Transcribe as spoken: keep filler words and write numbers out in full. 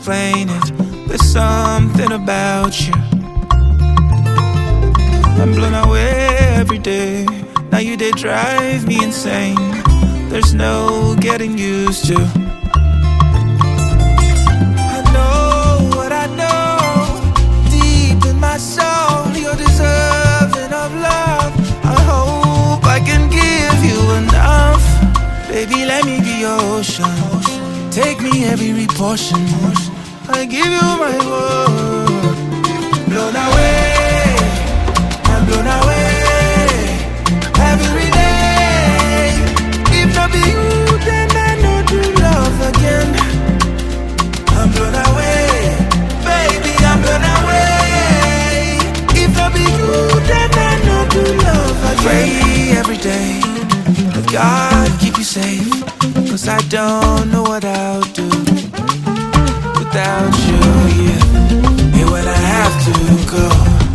explain it. There's something about you. I'm blown away every day. Now you did drive me insane. There's no getting used to. I know what I know. Deep in my soul, you're deserving of love. I hope I can give you enough. Baby, let me be your ocean. Take me every portion. I give you my word. Blown away, I'm blown away every day. If not be you, then I know to love again. I'm blown away, baby, I'm blown away. If not be you, then I know to love again. Pray every day that God keep you safe, 'cause I don't know what I'll do without you, yeah. And when I have to go,